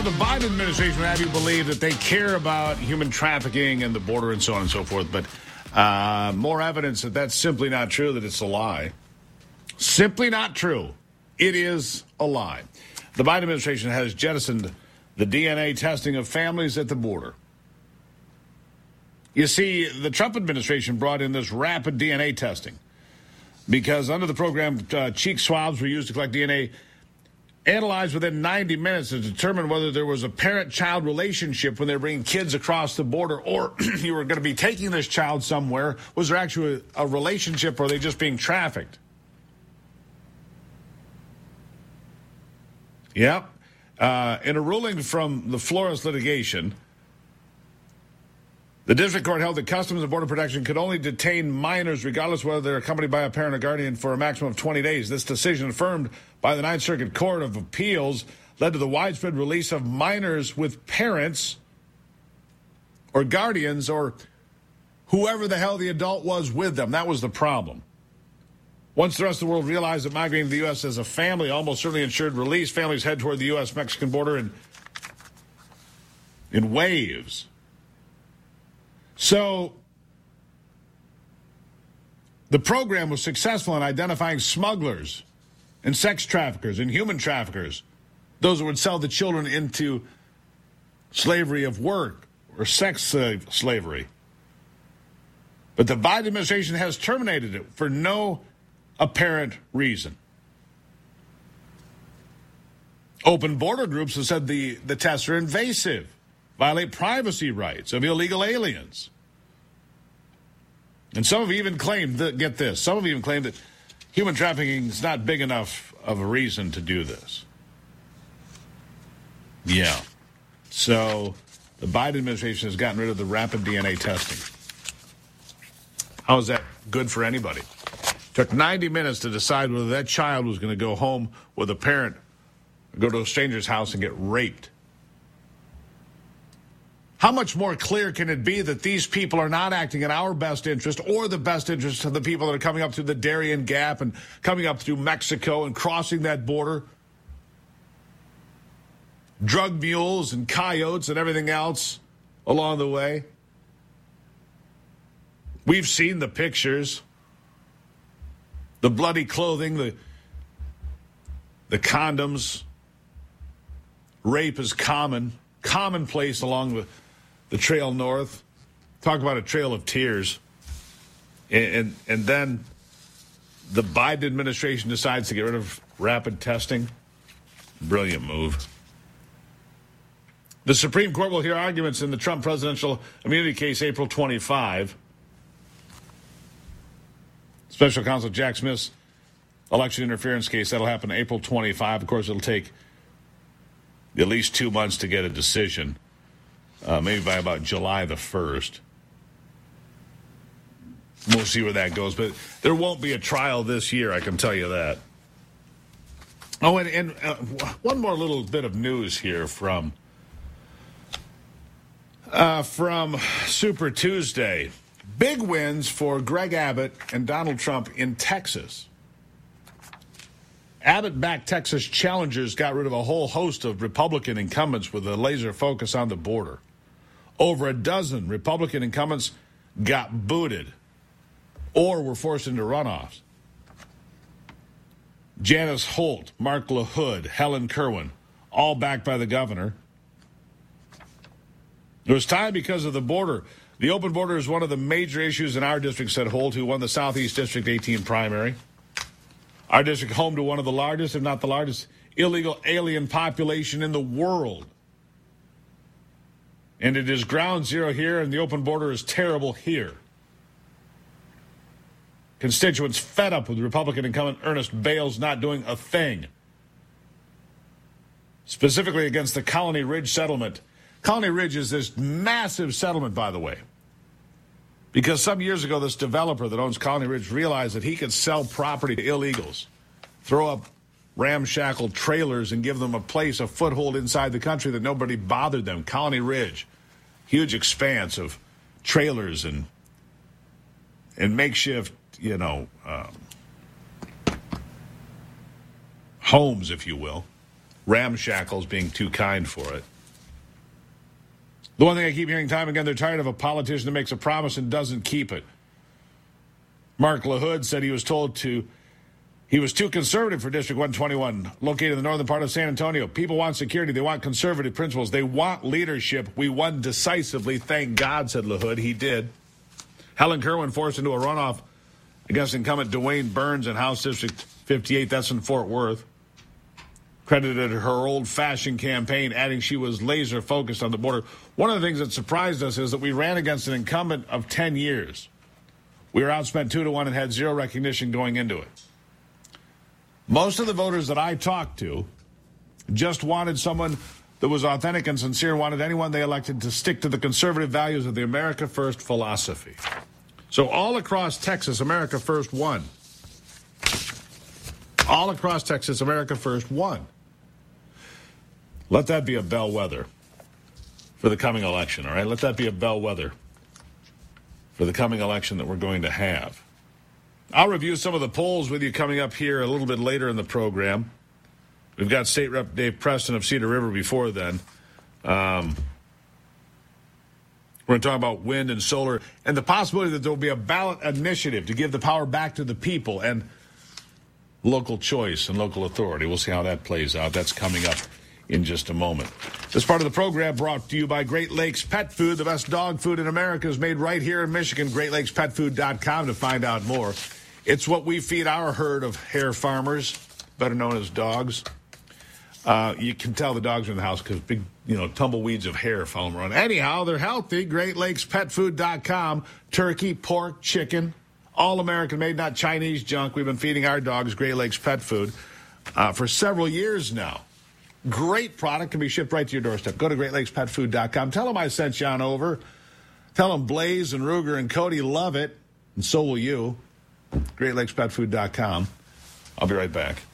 the Biden administration would have you believe that they care about human trafficking and the border and so on and so forth, but more evidence that that's simply not true, that it's a lie. Simply not true. It is a lie. The Biden administration has jettisoned the DNA testing of families at the border. You see, the Trump administration brought in this rapid DNA testing because under the program, cheek swabs were used to collect DNA analyzed within 90 minutes to determine whether there was a parent-child relationship when they were bringing kids across the border, or you were going to be taking this child somewhere. Was there actually a relationship, or are they just being trafficked? Yep. In a ruling from the Flores litigation, the district court held that Customs and Border Protection could only detain minors regardless whether they're accompanied by a parent or guardian for a maximum of 20 days. This decision, affirmed by the Ninth Circuit Court of Appeals, led to the widespread release of minors with parents or guardians or whoever the hell the adult was with them. That was the problem. Once the rest of the world realized that migrating to the U.S. as a family almost certainly ensured release, families head toward the U.S.-Mexican border in waves. So the program was successful in identifying smugglers and sex traffickers and human traffickers, those who would sell the children into slavery of work or sex slavery. But the Biden administration has terminated it for no apparent reason. Open border groups have said the tests are invasive, violate privacy rights of illegal aliens. And some have even claimed that, get this, some have even claimed that human trafficking is not big enough of a reason to do this. Yeah. So the Biden administration has gotten rid of the rapid DNA testing. How is that good for anybody? Took 90 minutes to decide whether that child was going to go home with a parent or go to a stranger's house and get raped. How much more clear can it be that these people are not acting in our best interest or the best interest of the people that are coming up through the Darien Gap and coming up through Mexico and crossing that border? Drug mules and coyotes and everything else along the way. We've seen the pictures. The bloody clothing, the condoms. Rape is commonplace along the trail north. Talk about a trail of tears. And then the Biden administration decides to get rid of rapid testing. Brilliant move. The Supreme Court will hear arguments in the Trump presidential immunity case April 25. Special Counsel Jack Smith's election interference case, that'll happen April 25. Of course, it'll take at least 2 months to get a decision, maybe by about July the 1st. We'll see where that goes, but there won't be a trial this year, I can tell you that. Oh, and one more little bit of news here from Super Tuesday. Big wins for Greg Abbott and Donald Trump in Texas. Abbott-backed Texas challengers got rid of a whole host of Republican incumbents with a laser focus on the border. Over a dozen Republican incumbents got booted or were forced into runoffs. Janice Holt, Mark LaHood, Helen Kerwin, all backed by the governor. It was time because of the border. The open border is one of the major issues in our district, said Holt, who won the Southeast District 18 primary. Our district home to one of the largest, if not the largest, illegal alien population in the world. And it is ground zero here, and the open border is terrible here. Constituents fed up with Republican incumbent Ernest Bales not doing a thing. Specifically against the Colony Ridge settlement. Colony Ridge is this massive settlement, by the way. Because some years ago, this developer that owns Colony Ridge realized that he could sell property to illegals, throw up ramshackle trailers and give them a foothold inside the country that nobody bothered them. Colony Ridge, huge expanse of trailers and makeshift, homes, if you will. Ramshackles being too kind for it. The one thing I keep hearing time and again, they're tired of a politician that makes a promise and doesn't keep it. Mark LaHood said he was too conservative for District 121, located in the northern part of San Antonio. People want security. They want conservative principles. They want leadership. We won decisively. Thank God, said LaHood. He did. Helen Kerwin forced into a runoff against incumbent Dwayne Burns in House District 58. That's in Fort Worth. Credited her old-fashioned campaign, adding she was laser-focused on the border. One of the things that surprised us is that we ran against an incumbent of 10 years. We were outspent 2-1 and had zero recognition going into it. Most of the voters that I talked to just wanted someone that was authentic and sincere and wanted anyone they elected to stick to the conservative values of the America First philosophy. So all across Texas, America First won. All across Texas, America First won. Let that be a bellwether for the coming election, all right? Let that be a bellwether for the coming election that we're going to have. I'll review some of the polls with you coming up here a little bit later in the program. We've got State Rep Dave Preston of Cedar River before then. We're going to talk about wind and solar and the possibility that there will be a ballot initiative to give the power back to the people and local choice and local authority. We'll see how that plays out. That's coming up in just a moment. This part of the program brought to you by Great Lakes Pet Food. The best dog food in America is made right here in Michigan. GreatLakesPetFood.com to find out more. It's what we feed our herd of hare farmers, better known as dogs. You can tell the dogs are in the house because big, tumbleweeds of hair follow them around. Anyhow, they're healthy. GreatLakesPetFood.com. Turkey, pork, chicken, all American made, not Chinese junk. We've been feeding our dogs Great Lakes Pet Food for several years now. Great product, can be shipped right to your doorstep. Go to GreatLakesPetFood.com. Tell them I sent you on over. Tell them Blaze and Ruger and Cody love it, and so will you. GreatLakesPetFood.com. I'll be right back.